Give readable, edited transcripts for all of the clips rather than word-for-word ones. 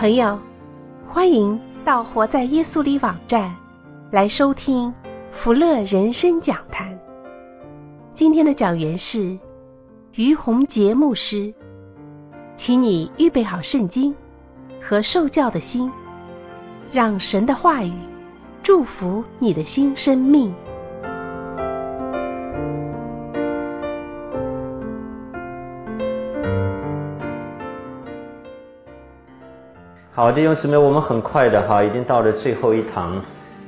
朋友，欢迎到活在耶稣里网站来收听福乐人生讲坛。今天的讲员是于洪杰牧师，请你预备好圣经和受教的心，让神的话语祝福你的新生命。 好，弟兄姊妹，我们很快的已经到了最后一堂。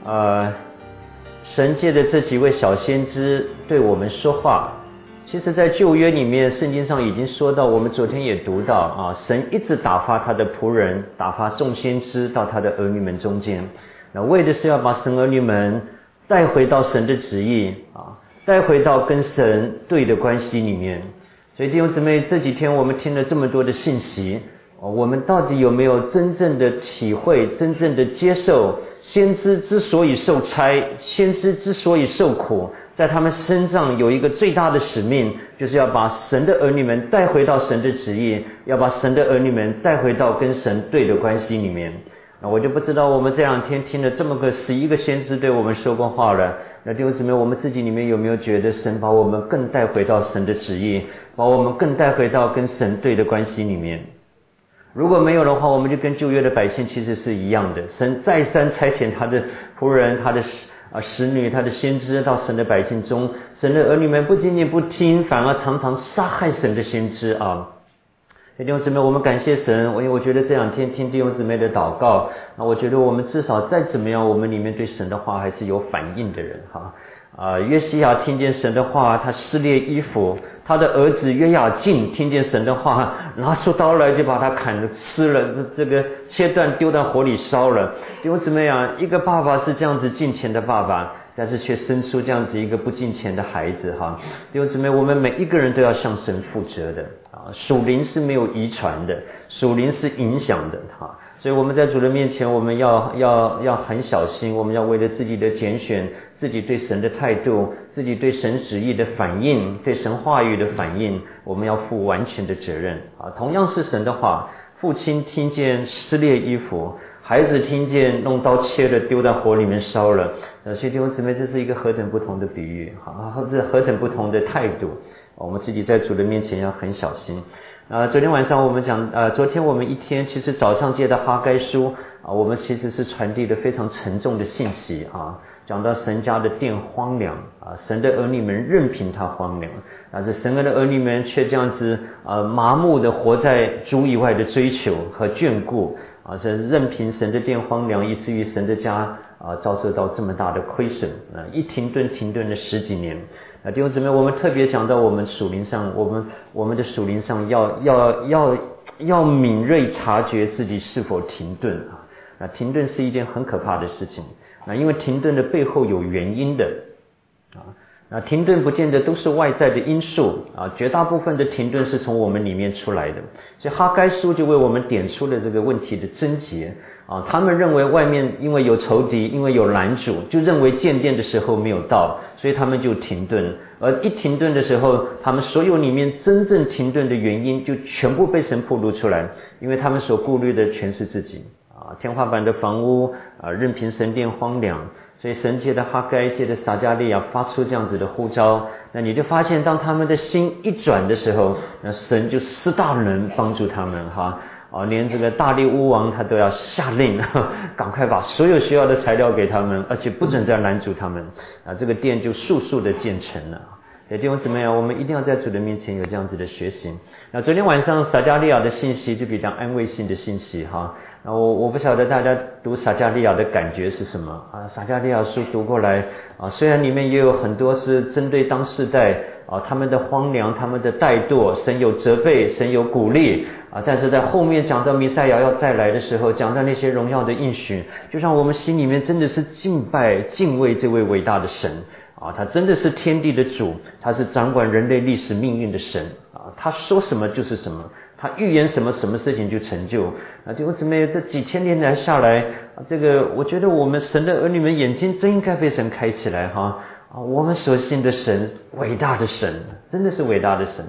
神借的这几位小先知对我们说话。其实在旧约里面，圣经上已经说到，我们昨天也读到神一直打发他的仆人，打发众先知到他的儿女们中间，那为的是要把神儿女们带回到神的旨意带回到跟神对的关系里面。所以弟兄姊妹，这几天我们听了这么多的信息，我们到底有没有真正的体会，真正的接受先知之所以受差，先知之所以受苦，在他们身上有一个最大的使命，就是要把神的儿女们带回到神的旨意，要把神的儿女们带回到跟神对的关系里面。那我就不知道我们这两天听了这么个11个先知对我们说过话了，那弟兄姊妹，我们自己里面有没有觉得神把我们更带回到神的旨意，把我们更带回到跟神对的关系里面？如果没有的话，我们就跟旧约的百姓其实是一样的。神再三差遣他的仆人，他的使女，他的先知到神的百姓中，神的儿女们不仅仅不听，反而常常杀害神的先知弟兄姊妹，我们感谢神，因为我觉得这两天听弟兄姊妹的祷告，我觉得我们至少再怎么样，我们里面对神的话还是有反应的人约西亚听见神的话，他撕裂衣服；他的儿子约雅敬听见神的话，拿出刀来就把他砍了、吃了，这个切断丢到火里烧了。弟兄姊妹一个爸爸是这样子敬虔的爸爸，但是却生出这样子一个不敬虔的孩子弟兄姊妹，我们每一个人都要向神负责的属灵是没有遗传的，属灵是影响的所以我们在主的面前，我们要很小心，我们要为了自己的拣选，自己对神的态度，自己对神旨意的反应，对神话语的反应，我们要负完全的责任同样是神的话，父亲听见撕裂衣服，孩子听见弄刀切了丢到火里面烧了，所以弟兄姊妹，这是一个何等不同的比喻何等不同的态度，我们自己在主的面前要很小心。昨天晚上我们讲昨天我们一天其实早上借的哈该书我们其实是传递了非常沉重的信息讲到神家的殿荒凉神的儿女们任凭它荒凉，但是神的儿女们却这样子麻木的活在主以外的追求和眷顾是任凭神的殿荒凉，以至于神的家遭受到这么大的亏损一停顿了10几年。弟兄姊妹，我们特别讲到我们属灵上，我们的属灵上要敏锐察觉自己是否停顿停顿是一件很可怕的事情因为停顿的背后有原因的停顿不见得都是外在的因素绝大部分的停顿是从我们里面出来的。所以哈该书就为我们点出了这个问题的症结他们认为外面因为有仇敌，因为有拦阻，就认为建殿的时候没有到，所以他们就停顿。而一停顿的时候，他们所有里面真正停顿的原因就全部被神暴露出来，因为他们所顾虑的全是自己天花板的房屋任凭神殿荒凉。所以神借着哈该，借着撒迦利亚发出这样子的呼召，那你就发现当他们的心一转的时候，那神就施大能帮助他们连这个大利乌王他都要下令赶快把所有需要的材料给他们，而且不准再拦阻他们这个殿就速速的建成了。弟兄姊妹我们一定要在主的面前有这样子的学习。那昨天晚上撒迦利亚的信息就比较安慰性的信息我不晓得大家读撒迦利亚的感觉是什么撒迦利亚书读过来虽然里面也有很多是针对当世代他们的荒凉，他们的怠惰，神有责备，神有鼓励但是在后面讲到弥赛亚要再来的时候，讲到那些荣耀的应许，就让我们心里面真的是敬拜敬畏这位伟大的神他真的是天地的主，他是掌管人类历史命运的神他说什么就是什么，他预言什么事情就成就弟兄姊妹，这几千年来下来这个我觉得我们神的儿女们眼睛真应该被神开起来我们所信的神，伟大的神，真的是伟大的神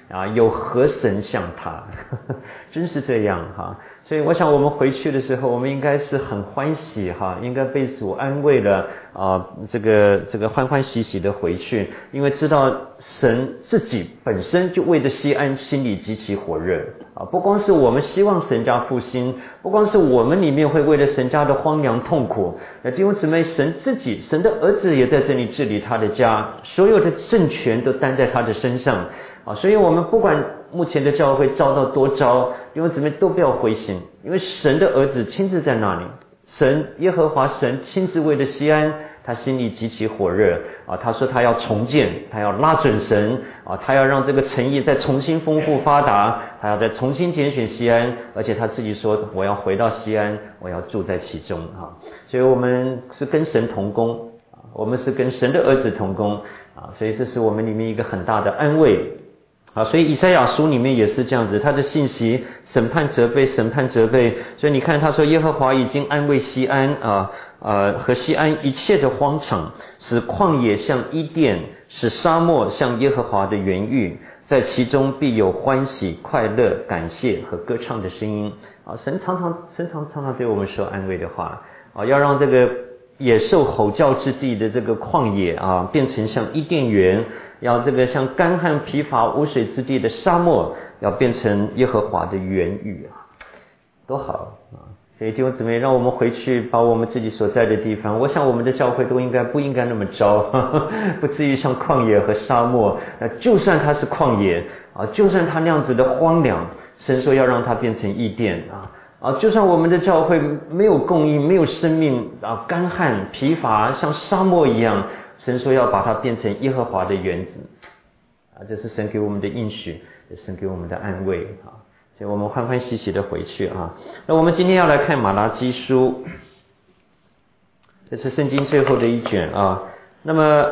有何神像他？真是这样哈。所以我想我们回去的时候，我们应该是很欢喜哈，应该被主安慰了这个欢欢喜喜的回去，因为知道神自己本身就为着西安心里极其火热不光是我们希望神家复兴，不光是我们里面会为了神家的荒凉痛苦，弟兄姊妹，神自己，神的儿子也在这里治理他的家，所有的政权都担在他的身上所以我们不管目前的教会遭到多糟，弟兄姊妹都不要灰心，因为神的儿子亲自在那里，神耶和华神亲自为了西安，他心里极其火热他说他要重建，他要拉准神他要让这个城邑再重新丰富发达，他要再重新拣选西安，而且他自己说我要回到西安，我要住在其中所以我们是跟神同工我们是跟神的儿子同工所以这是我们里面一个很大的安慰所以以赛亚书里面也是这样子，他的信息审判责备，审判责备，所以你看他说耶和华已经安慰西安和西安一切的荒场，使旷野像伊甸，使沙漠像耶和华的园域，在其中必有欢喜快乐感谢和歌唱的声音神常常对我们说安慰的话要让这个野兽吼叫之地的这个旷野变成像伊甸园，要这个像干旱疲乏无水之地的沙漠要变成耶和华的园域多好所以弟兄姊妹，让我们回去把我们自己所在的地方，我想我们的教会都不应该那么糟不至于像旷野和沙漠就算它是旷野就算它那样子的荒凉，神说要让它变成伊甸就算我们的教会没有供应，没有生命干旱疲乏像沙漠一样，神说要把它变成耶和华的园子这是神给我们的应许，也是神给我们的安慰所以我们欢欢喜喜的回去那我们今天要来看马拉基书，这是圣经最后的一卷那么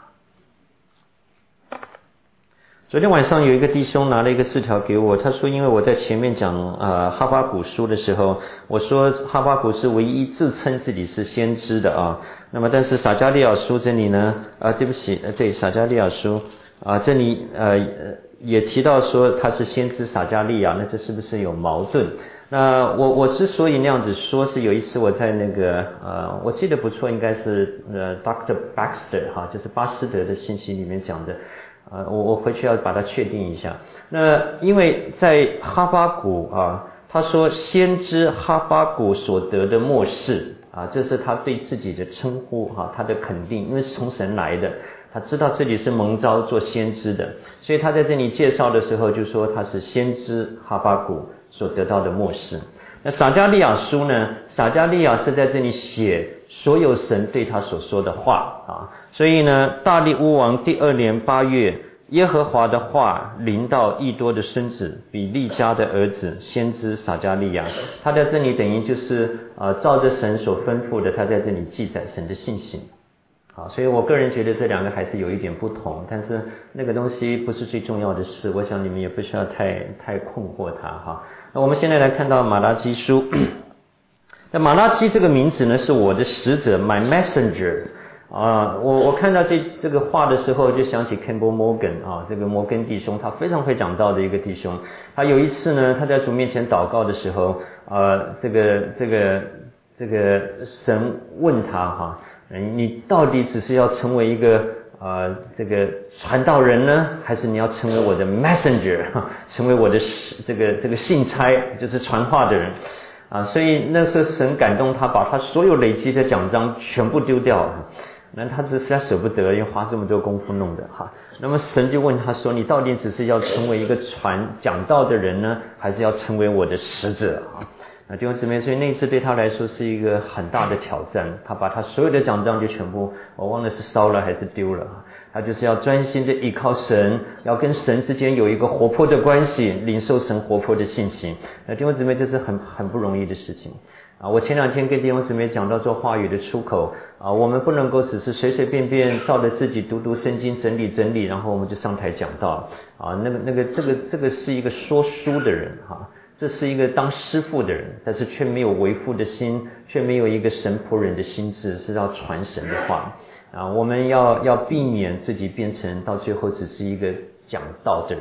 昨天晚上有一个弟兄拿了一个字条给我，他说因为我在前面讲哈巴谷书的时候，我说哈巴谷是唯一自称自己是先知的那么但是撒迦利亚书这里呢对不起对撒迦利亚书这里也提到说他是先知撒迦利亚，那这是不是有矛盾？那我之所以那样子说，是有一次我在那个我记得不错，应该是Dr. Baxter 就是巴斯德的信息里面讲的我回去要把它确定一下。那因为在哈巴谷他说先知哈巴谷所得的默示这是他对自己的称呼他的肯定，因为是从神来的，他知道自己是蒙召做先知的，所以他在这里介绍的时候就说他是先知哈巴谷所得到的默示。那撒迦利亚书呢，撒迦利亚是在这里写所有神对他所说的话所以呢大利乌王第2年8月，耶和华的话临到益多的孙子比利家的儿子先知撒迦利亚，他在这里等于就是照着神所吩咐的，他在这里记载神的信息所以我个人觉得这两个还是有一点不同，但是那个东西不是最重要的事，我想你们也不需要太困惑它那我们现在来看到马拉基书那马拉基这个名字呢是我的使者 my messenger我看到这个话的时候就想起 Campbell Morgan 这个摩根弟兄，他非常会讲道的一个弟兄。他有一次呢，他在主面前祷告的时候这个神问他你到底只是要成为一个这个传道人呢，还是你要成为我的 messenger 成为我的这个信差，就是传话的人所以那时候神感动他，把他所有累积的奖章全部丢掉了。那他实在舍不得，因为花这么多功夫弄的那么神就问他说，你到底只是要成为一个讲道的人呢，还是要成为我的使者弟兄姊妹，所以那一次对他来说是一个很大的挑战，他把他所有的奖章就全部，我忘了是烧了还是丢了他就是要专心的依靠神，要跟神之间有一个活泼的关系，领受神活泼的信息弟兄姊妹，这是很不容易的事情我前2天跟弟兄姊妹讲到做话语的出口我们不能够只是随随便便照着自己读圣经整理然后我们就上台讲道这个是一个说书的人这是一个当师傅的人，但是却没有为父的心，却没有一个神仆人的心智，是要传神的话我们要避免自己变成到最后只是一个讲道的人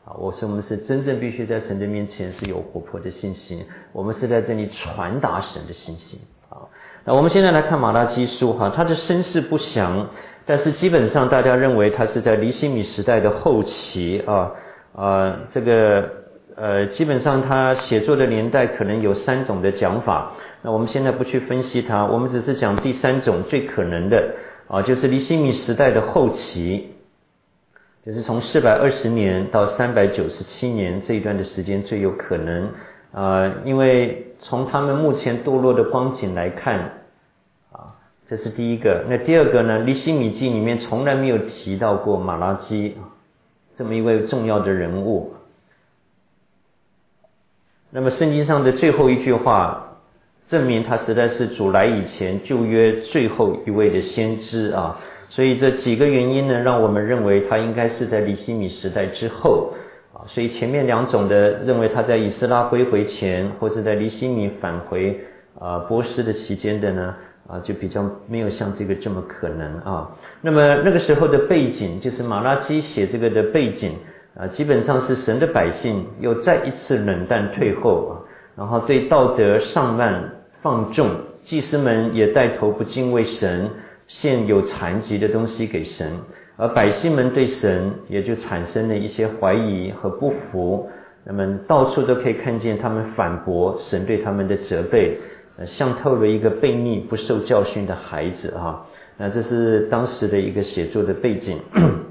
我说我们是真正必须在神的面前是有活泼的信心，我们是在这里传达神的信心。那我们现在来看马拉基书他的身世不详，但是基本上大家认为他是在尼希米时代的后期基本上他写作的年代可能有3种的讲法，那我们现在不去分析它，我们只是讲第3种最可能的就是尼希米时代的后期，就是从420年到397年这一段的时间最有可能因为从他们目前堕落的光景来看这是第一个。那第二个呢，尼希米记里面从来没有提到过马拉基这么一位重要的人物。那么圣经上的最后一句话证明他实在是主来以前旧约最后一位的先知所以这几个原因呢，让我们认为他应该是在尼希米时代之后所以前面2种的认为他在以斯拉归回前，或是在尼希米返回波斯的期间的呢就比较没有像这个这么可能那么那个时候的背景，就是马拉基写这个的背景基本上是神的百姓又再一次冷淡退后然后对道德上慢放纵，祭司们也带头不敬畏神，献有残疾的东西给神，而百姓们对神也就产生了一些怀疑和不服。那么到处都可以看见他们反驳神对他们的责备，像透了一个悖逆不受教训的孩子那这是当时的一个写作的背景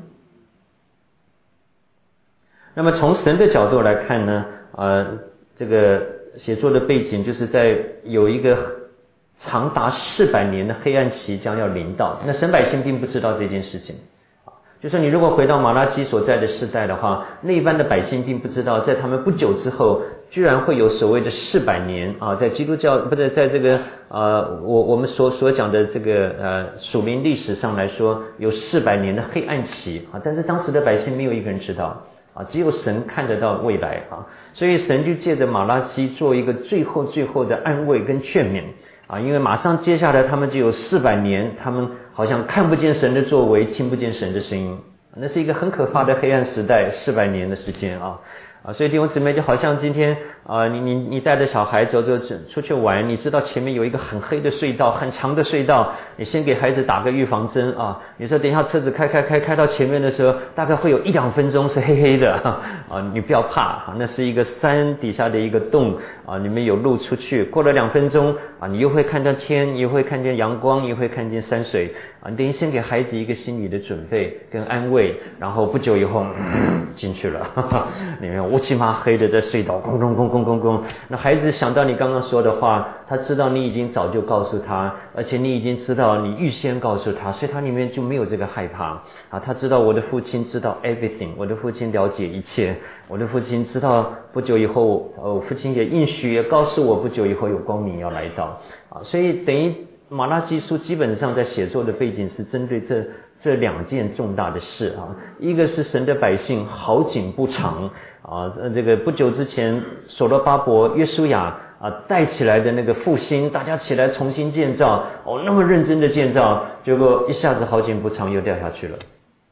那么从神的角度来看呢这个写作的背景就是在有一个长达400年的黑暗期将要临到，那神百姓并不知道这件事情就是你如果回到马拉基所在的世代的话，那一般的百姓并不知道在他们不久之后居然会有所谓的400年在基督教不是在这个我们所讲的这个属灵历史上来说有400年的黑暗期但是当时的百姓没有一个人知道只有神看得到未来所以神就借着马拉基做一个最后的安慰跟劝勉因为马上接下来他们就有400年，他们好像看不见神的作为，听不见神的声音，那是一个很可怕的黑暗时代，400年的时间所以弟兄姊妹就好像今天你带着小孩走出去玩，你知道前面有一个很黑的隧道，很长的隧道，你先给孩子打个预防针你说等一下车子开到前面的时候，大概会有1-2分钟是黑黑的你不要怕那是一个山底下的一个洞里面有路出去，过了2分钟你又会看到天，你又会看见阳光，你又会看见山水你等于先给孩子一个心理的准备跟安慰，然后不久以后进去了里面乌漆麻黑的在隧道咣咣咣咣咣咣，那孩子想到你刚刚说的话，他知道你已经早就告诉他，而且你已经知道你预先告诉他，所以他里面就没有这个害怕他知道我的父亲知道 everything， 我的父亲了解一切，我的父亲知道不久以后我父亲也应许也告诉我不久以后有光明要来到所以等于马拉基书基本上在写作的背景是针对这2件重大的事一个是神的百姓好景不长这个不久之前所罗巴伯约书亚带起来的那个复兴，大家起来重新建造那么认真的建造，结果一下子好景不长又掉下去了。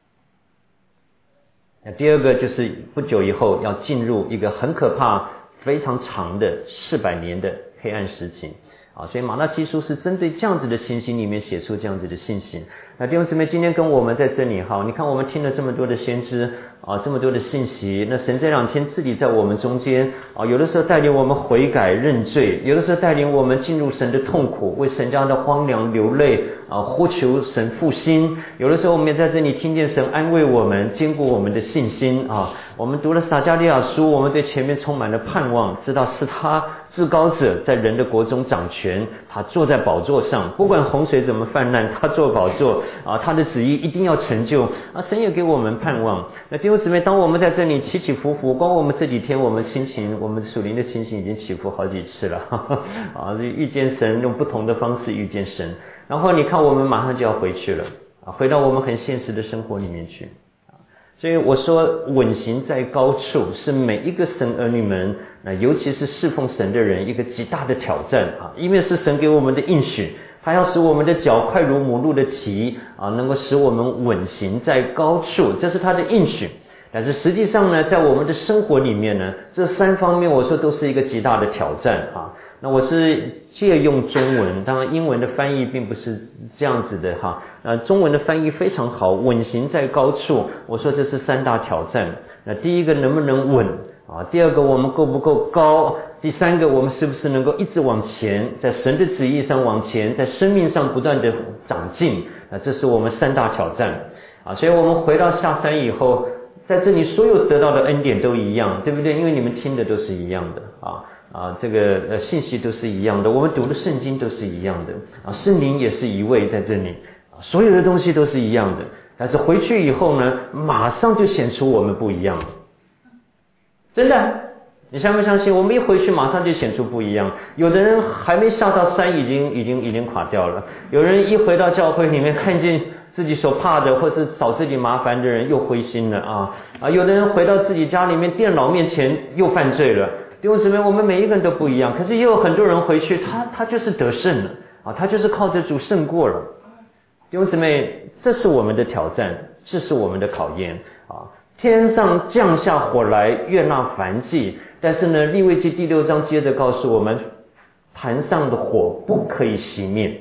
第二个就是不久以后要进入一个很可怕非常长的400年的黑暗时期所以马拉基书是针对这样子的情形里面写出这样子的信息。那弟兄姊妹今天跟我们在这里你看我们听了这么多的先知这么多的信息，那神这2天自己在我们中间有的时候带领我们悔改认罪，有的时候带领我们进入神的痛苦，为神家的荒凉流泪呼求神复兴，有的时候我们也在这里听见神安慰我们，坚固我们的信心我们读了撒迦利亚书，我们对前面充满了盼望，知道是他至高者在人的国中掌权，他坐在宝座上，不管洪水怎么泛滥，他坐宝座他的旨意一定要成就神也给我们盼望。那弟兄姊妹，当我们在这里起起伏伏，光我们这几天我们属灵的情形已经起伏好几次了遇见神，用不同的方式遇见神，然后你看我们马上就要回去了回到我们很现实的生活里面去所以我说稳行在高处是每一个神儿女们尤其是侍奉神的人一个极大的挑战因为是神给我们的应许，他要使我们的脚快如母鹿的蹄能够使我们稳行在高处，这是他的应许。 但是实际上呢，在我们的生活里面呢，这3方面我说都是一个极大的挑战啊。那我是借用中文，当然英文的翻译并不是这样子的哈。中文的翻译非常好，稳行在高处。我说这是3大挑战。那第一个能不能稳啊？第二个我们够不够高？第三个我们是不是能够一直往前，在神的旨意上往前，在生命上不断的长进？这是我们3大挑战啊。所以我们回到下山以后，在这里所有得到的恩典都一样，对不对？因为你们听的都是一样的这个信息都是一样的，我们读的圣经都是一样的圣灵也是一位在这里所有的东西都是一样的。但是回去以后呢，马上就显出我们不一样了，真的，你相不相信？我们一回去马上就显出不一样。有的人还没下到山，已经垮掉了；有人一回到教会里面，看见自己所怕的或是找自己麻烦的人，又灰心了有的人回到自己家里面电脑面前又犯罪了。弟兄姊妹，我们每一个人都不一样，可是也有很多人回去，他就是得胜了他就是靠着主胜过了。弟兄姊妹，这是我们的挑战，这是我们的考验天上降下火来，悦纳燔祭，但是呢，利未记第6章接着告诉我们，坛上的火不可以熄灭。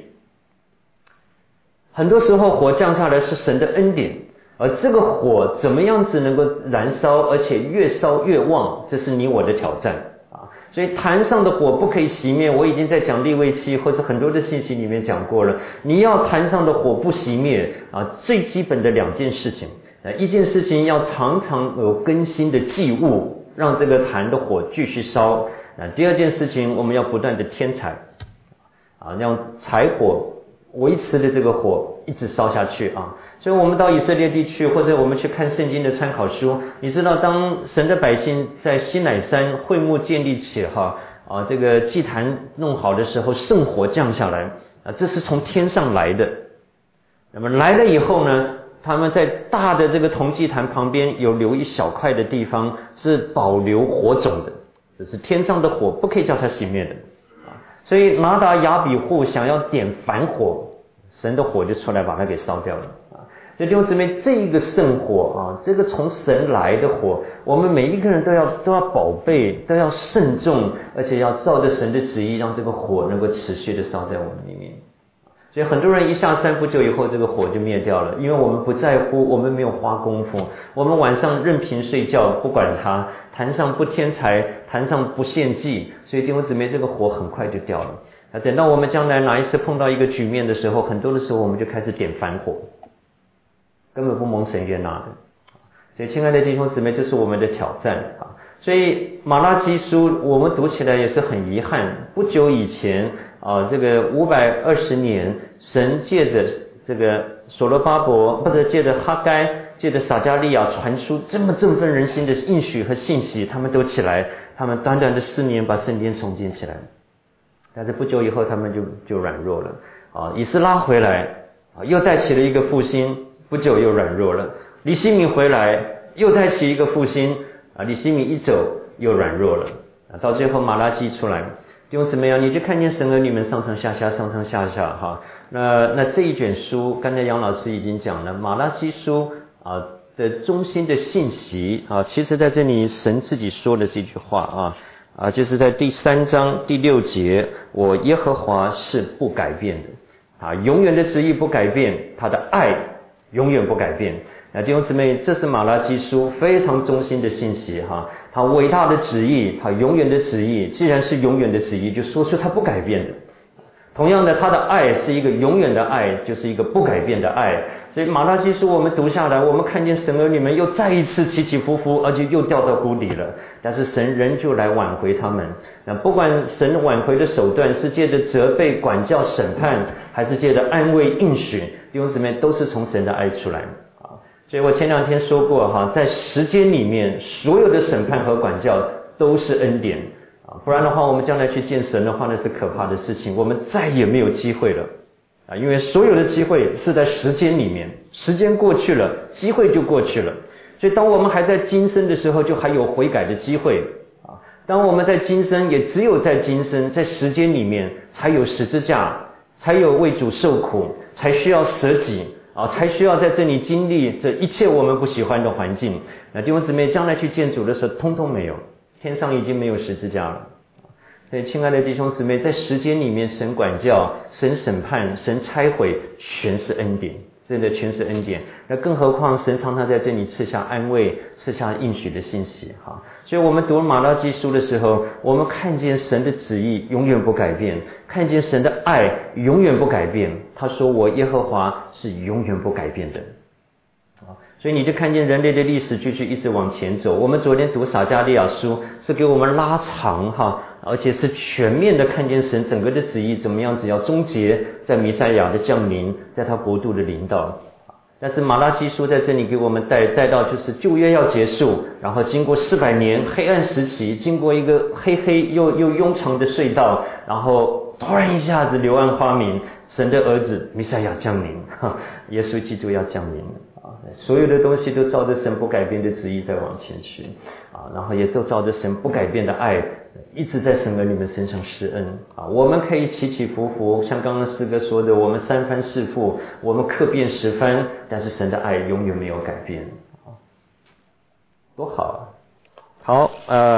很多时候火降下来是神的恩典，而这个火怎么样子能够燃烧，而且越烧越旺，这是你我的挑战所以坛上的火不可以熄灭，我已经在讲利未记或者很多的信息里面讲过了。你要坛上的火不熄灭最基本的2件事情一件事情要常常有更新的祭物，让这个坛的火继续烧第二件事情，我们要不断的添柴让柴火维持的这个火一直烧下去所以我们到以色列地区，或者我们去看圣经的参考书，你知道当神的百姓在西乃山会幕建立起这个祭坛弄好的时候，圣火降下来这是从天上来的。那么来了以后呢，他们在大的这个铜祭坛旁边有留一小块的地方是保留火种的，这是天上的火，不可以叫它熄灭的所以拿达亚比户想要点反火，神的火就出来把它给烧掉了所以弟兄姊妹，这个圣火这个从神来的火，我们每一个人都要宝贝，都要慎重，而且要照着神的旨意，让这个火能够持续的烧在我们里面。所以很多人一下山不久以后，这个火就灭掉了，因为我们不在乎，我们没有花功夫，我们晚上任凭睡觉，不管它，坛上不添柴，坛上不献祭，所以弟兄姊妹，这个火很快就掉了等到我们将来哪一次碰到一个局面的时候，很多的时候我们就开始点反火，根本不蒙神悦纳的。所以亲爱的弟兄姊妹，这是我们的挑战所以马拉基书我们读起来也是很遗憾，不久以前这个520年，神借着这个所罗巴伯，或者借着哈该，借着撒迦利亚传出这么振奋人心的应许和信息，他们都起来，他们短短的4年把圣殿重建起来，但是不久以后他们就软弱了以斯拉回来又带起了一个复兴，不久又软弱了。利希米回来又带起一个复兴利希米一走又软弱了到最后马拉基出来，弟兄姊妹你就看见神儿女们上上下下上上下下那这一卷书，刚才杨老师已经讲了，马拉基书的中心的信息其实在这里神自己说的这句话就是在第3章第6节，我耶和华是不改变的永远的旨意不改变，他的爱永远不改变弟兄姊妹，这是马拉基书非常中心的信息他伟大的旨意，他永远的旨意，既然是永远的旨意，就说出他不改变的。同样的，他的爱是一个永远的爱，就是一个不改变的爱。所以马拉基书我们读下来，我们看见神儿女们又再一次起起伏伏，而且又掉到谷底了，但是神仍旧来挽回他们。那不管神挽回的手段是借着责备、管教、审判，还是借着安慰、应许，弟兄姊妹，都是从神的爱出来所以我前2天说过在时间里面，所有的审判和管教都是恩典不然的话，我们将来去见神的话，那是可怕的事情，我们再也没有机会了因为所有的机会是在时间里面，时间过去了，机会就过去了。所以当我们还在今生的时候，就还有悔改的机会当我们在今生，也只有在今生，在时间里面才有十字架，才有为主受苦，才需要舍己才需要在这里经历这一切我们不喜欢的环境。那弟兄姊妹将来去见主的时候通通没有，天上已经没有十字架了。所以亲爱的弟兄姊妹，在时间里面神管教、神审判、神拆毁，全是恩典，真的全是恩典。那更何况神常常在这里赐下安慰，赐下应许的信息。所以我们读马拉基书的时候，我们看见神的旨意永远不改变，看见神的爱永远不改变。他说我耶和华是永远不改变的。所以你就看见人类的历史继续一直往前走。我们昨天读撒迦利亚书是给我们拉长而且是全面的看见神整个的旨意怎么样子要终结在弥赛亚的降临，在他国度的临到。但是马拉基书在这里给我们带到就是旧约要结束，然后经过400年黑暗时期，经过一个黑又庸长的隧道，然后突然一下子柳暗花明，神的儿子弥赛亚降临，耶稣基督要降临。所有的东西都照着神不改变的旨意在往前去然后也都照着神不改变的爱一直在神儿女们身上施恩我们可以起起伏伏，像刚刚诗歌说的，我们三番四复，我们客变10番，但是神的爱永远没有改变多好好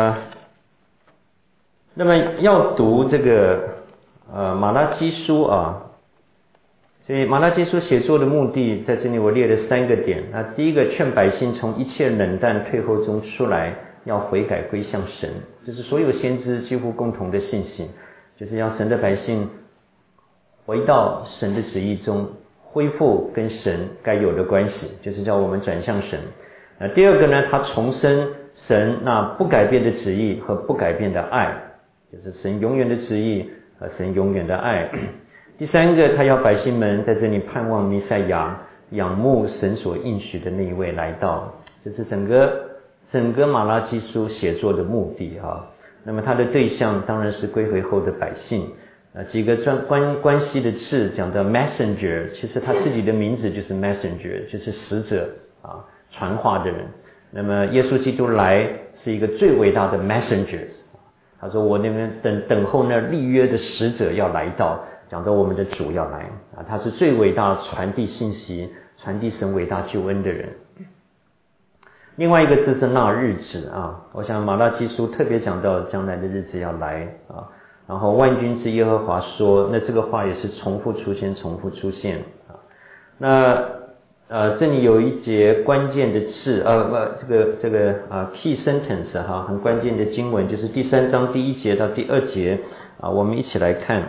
那么要读这个马拉基书所以马拉基书写作的目的在这里我列了3个点。那第一个，劝百姓从一切冷淡退后中出来，要悔改归向神，这是所有先知几乎共同的信息，就是要神的百姓回到神的旨意中，恢复跟神该有的关系，就是叫我们转向神。那第二个呢，他重申神那不改变的旨意和不改变的爱，就是神永远的旨意和神永远的爱。第三个，他要百姓们在这里盼望弥赛亚，仰慕神所应许的那一位来到，这是整个马拉基书写作的目的那么他的对象当然是归回后的百姓几个关系的字讲到 messenger， 其实他自己的名字就是 messenger， 就是使者传话的人。那么耶稣基督来是一个最伟大的 messengers， 他说我那边等候那立约的使者要来到，讲到我们的主要来他是最伟大传递信息、传递神伟大救恩的人。另外一个字是那日子我想马拉基书特别讲到将来的日子要来然后万军之耶和华说，那这个话也是重复出现那这里有一节关键的字这个key sentence 很关键的经文，就是第3章第1节到第2节我们一起来看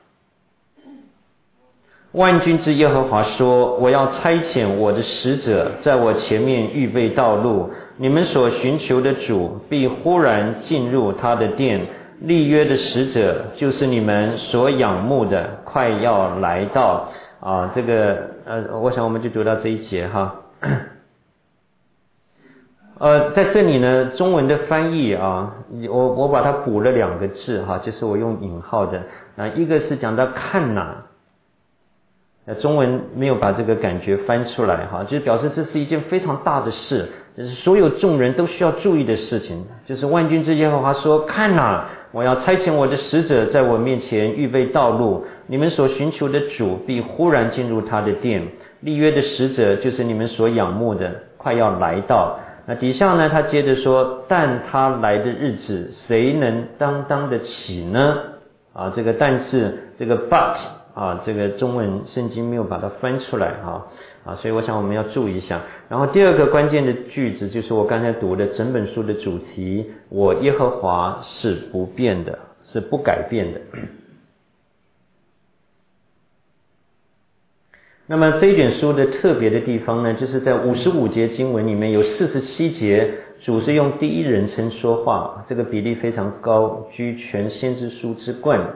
万军之耶和华说，我要差遣我的使者在我前面预备道路，你们所寻求的主必忽然进入他的殿，立约的使者就是你们所仰慕的快要来到这个我想我们就读到这一节在这里呢，中文的翻译我把它补了2个字就是我用引号的一个是讲到看哪，中文没有把这个感觉翻出来就是表示这是一件非常大的事，就是所有众人都需要注意的事情。就是万军之耶和华说，看哪，我要差遣我的使者在我面前预备道路，你们所寻求的主必忽然进入他的殿，立约的使者就是你们所仰慕的快要来到。那底下呢，他接着说，但他来的日子谁能当得起呢这个但字这个 but这个中文圣经没有把它翻出来所以我想我们要注意一下。然后第二个关键的句子就是我刚才读的整本书的主题，我耶和华是不变的，是不改变的。那么这一卷书的特别的地方呢，就是在55节经文里面有47节主是用第一人称说话，这个比例非常高，居全先知书之冠。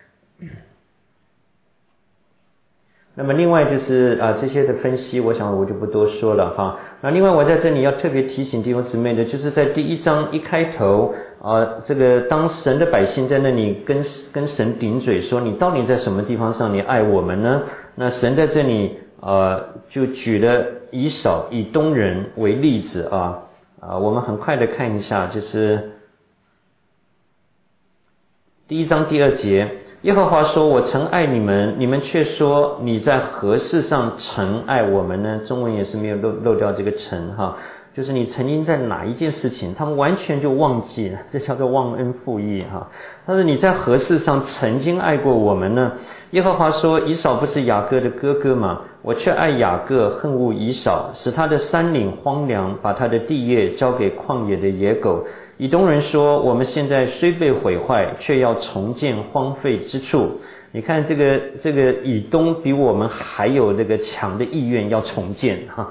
那么另外就是这些的分析我想我就不多说了那另外我在这里要特别提醒弟兄姊妹的，就是在第1章一开头这个当神的百姓在那里跟神顶嘴说，你到底在什么地方上你爱我们呢？那神在这里就举了以东人为例子我们很快的看一下，就是第1章第2节， 耶和华说，我曾爱你们，你们却说你在何事上曾爱我们呢？中文也是没有漏掉这个曾哈，就是你曾经在哪一件事情，他们完全就忘记了，这叫做忘恩负义哈。他说你在何事上曾经爱过我们呢？耶和华说，以扫不是雅各的哥哥吗？我却爱雅各，恨恶以扫，使他的山岭荒凉，把他的地业交给旷野的野狗。以东人说，我们现在虽被毁坏，却要重建荒废之处。你看这个以东比我们还有这个强的意愿要重建哈。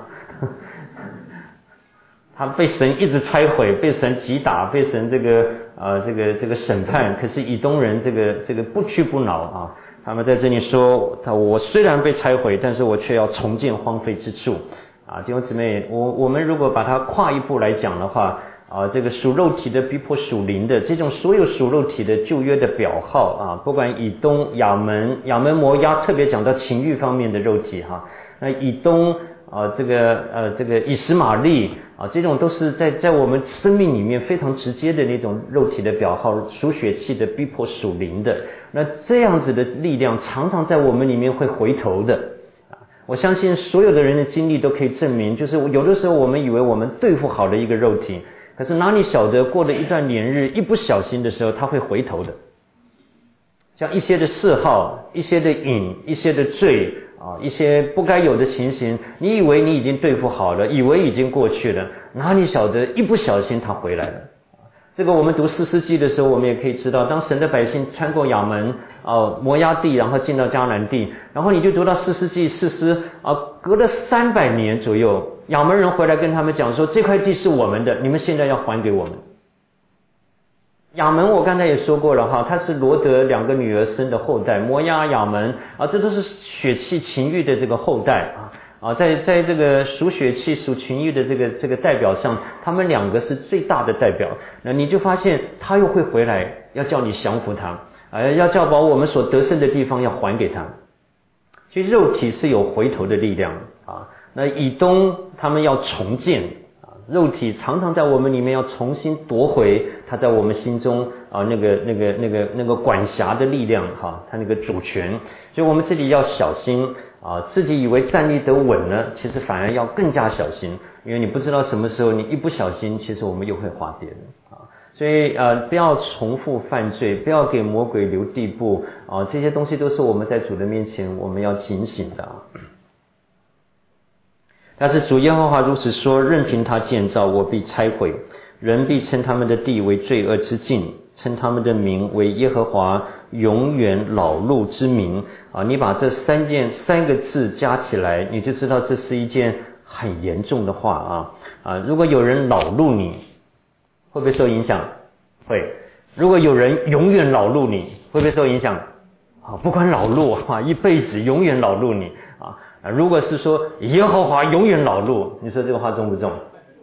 他被神一直拆毁，被神击打，被神这个审判，可是以东人这个不屈不挠啊。他们在这里说，我虽然被拆毁，但是我却要重建荒废之处啊。弟兄姊妹，我们如果把它跨一步来讲的话啊，这个属肉体的逼迫属灵的，这种所有属肉体的旧约的表号啊，不管以东、亚门、摩押，特别讲到情欲方面的肉体哈，那以东啊，这个以实玛利啊，这种都是在我们生命里面非常直接的那种肉体的表号，属血气的逼迫属灵的，那这样子的力量常常在我们里面会回头的。我相信所有的人的经历都可以证明，就是有的时候我们以为我们对付好了一个肉体，可是哪里晓得过了一段年日，一不小心的时候他会回头的。像一些的嗜好，一些的瘾，一些的罪啊，一些不该有的情形，你以为你已经对付好了，以为已经过去了，哪里晓得一不小心他回来了。这个我们读士师记的时候，我们也可以知道，当神的百姓穿过亚门摩押地，然后进到迦南地，然后你就读到士师记士师隔了300年左右，亚门人回来跟他们讲说，这块地是我们的，你们现在要还给我们。亚门我刚才也说过了哈，他是罗德2个女儿生的后代，摩押、亚门这都是血气情欲的这个后代在这个属血气属情欲的这个代表上，他们2个是最大的代表。那你就发现他又会回来，要叫你降服他要叫把我们所得胜的地方要还给他。所以肉体是有回头的力量那以东他们要重建肉体常常在我们里面要重新夺回他在我们心中那个管辖的力量他那个主权。所以我们这里要小心自己以为站立得稳呢，其实反而要更加小心，因为你不知道什么时候你一不小心，其实我们又会滑跌的所以不要重复犯罪，不要给魔鬼留地步这些东西都是我们在主的面前我们要警醒的但是主耶和华如此说，任凭他建造，我必拆毁，人必称他们的地为罪恶之境，称他们的名为耶和华永远老路之名你把这3个字加起来，你就知道这是一件很严重的话如果有人老路你，会不会受影响？会。如果有人永远老路你，会不会受影响？不管老路一辈子永远老路你如果是说耶和华永远老路，你说这个话重不重？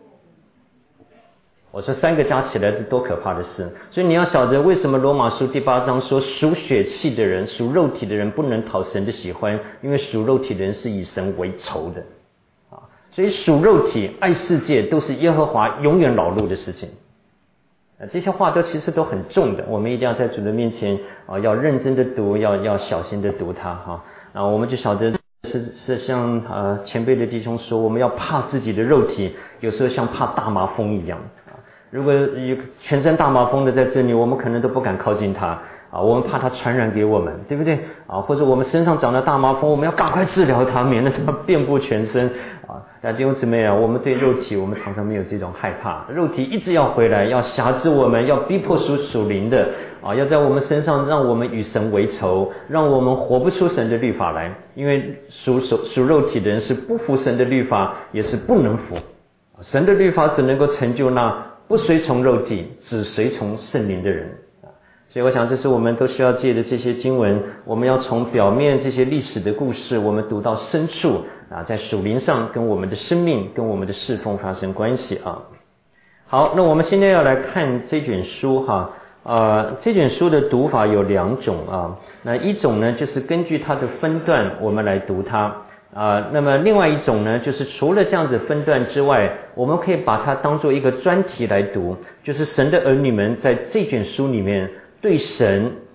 我说3个加起来是多可怕的事。所以你要晓得为什么罗马书第8章说属血气的人属肉体的人不能讨神的喜欢，因为属肉体的人是以神为仇的所以属肉体爱世界都是耶和华永远老路的事情这些话其实都很重的，我们一定要在主的面前要认真的读，要小心的读它我们就晓得是像前辈的弟兄说，我们要怕自己的肉体，有时候像怕大麻风一样如果有全身大麻风的在这里，我们可能都不敢靠近他我们怕他传染给我们，对不对或者我们身上长了大麻风，我们要赶快治疗它，免得它遍布全身弟兄姊妹我们对肉体我们常常没有这种害怕，肉体一直要回来，要辖制我们，要逼迫属灵的要在我们身上让我们与神为仇，让我们活不出神的律法来，因为属肉体的人是不服神的律法，也是不能服神的律法，只能够成就那不随从肉体只随从圣灵的人所以我想这是我们都需要借的这些经文，我们要从表面这些历史的故事，我们读到深处在属灵上跟我们的生命跟我们的侍奉发生关系好，那我们现在要来看这卷书这卷书的读法有2种那一种呢就是根据它的分段我们来读它那么另外一种呢就是除了这样子分段之外，我们可以把它当作一个专题来读，就是神的儿女们在这卷书里面对神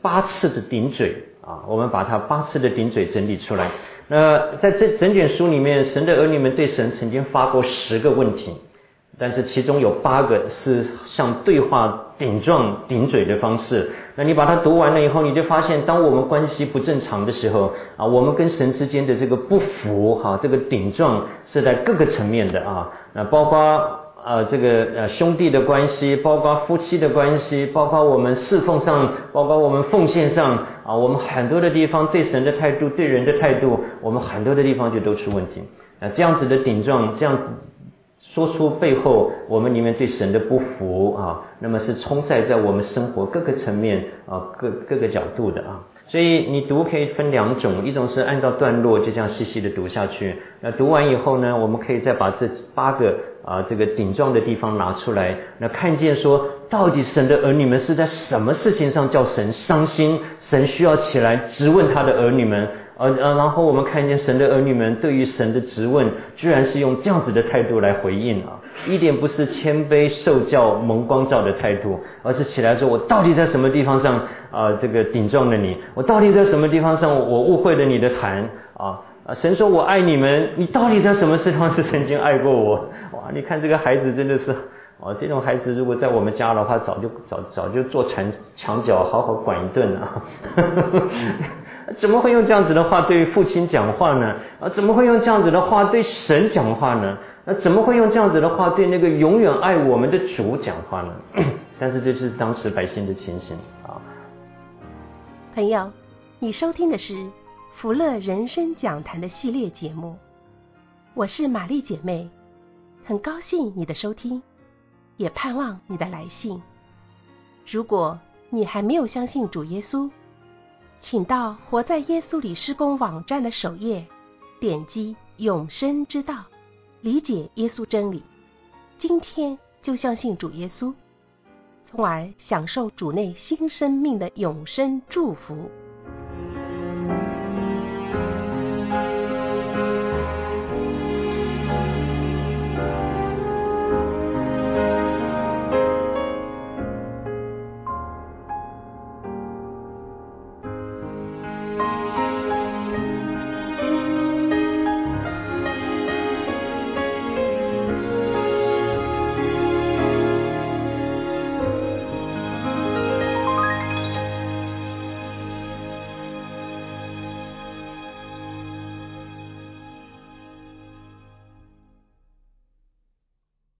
8次的顶嘴啊，我们把它8次的顶嘴整理出来。那在这整卷书里面，神的儿女们对神曾经发过10个问题，但是其中有8个是像对话顶撞顶嘴的方式。那你把它读完了以后，你就发现当我们关系不正常的时候啊，我们跟神之间的这个不服这个顶撞是在各个层面的啊，那包括兄弟的关系，包括夫妻的关系，包括我们侍奉上，包括我们奉献上啊，我们很多的地方对神的态度，对人的态度，我们很多的地方就都出问题。这样子的顶撞，这样说出背后我们里面对神的不服啊，那么是冲晒在我们生活各个层面啊，各个角度的啊。所以你读可以分2种，一种是按照段落就这样细细的读下去，那读完以后呢，我们可以再把这8个这个顶撞的地方拿出来，那看见说到底神的儿女们是在什么事情上叫神伤心，神需要起来质问他的儿女们，然后我们看见神的儿女们对于神的质问居然是用这样子的态度来回应啊，一点不是谦卑受教蒙光照的态度，而是起来说我到底在什么地方上这个顶撞了你，我到底在什么地方上我误会了你的坛神说我爱你们，你到底在什么地方是曾经爱过我？哇，你看这个孩子真的是这种孩子如果在我们家的话，早就坐墙角好好管一顿了怎么会用这样子的话对父亲讲话呢？怎么会用这样子的话对神讲话呢？怎么会用这样子的话对那个永远爱我们的主讲话呢？但是这是当时百姓的情形啊。 朋友，你收听的是福乐人生讲坛的系列节目，我是玛丽姐妹，很高兴你的收听，也盼望你的来信。如果你还没有相信主耶稣，请到活在耶稣里施工网站的首页，点击永生之道，理解耶稣真理，今天就相信主耶稣，从而享受主内新生命的永生祝福。